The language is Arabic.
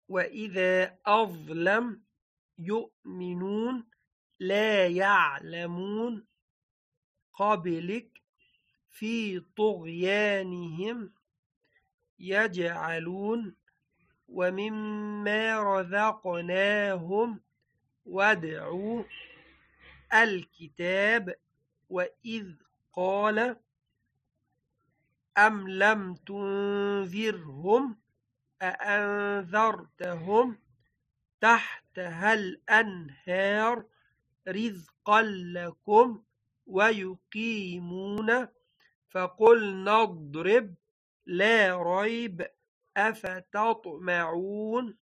وإذا أظلم يؤمنون لا يعلمون قبلك في طغيانهم يجعلون ومما رزقناهم وادعوا الكتاب وإذ قال أم لم تنذرهم أأنذرتهم تحتها الأنهار رزقا لكم ويقيمون فقلنا اضرب لا ريب أفتطمعون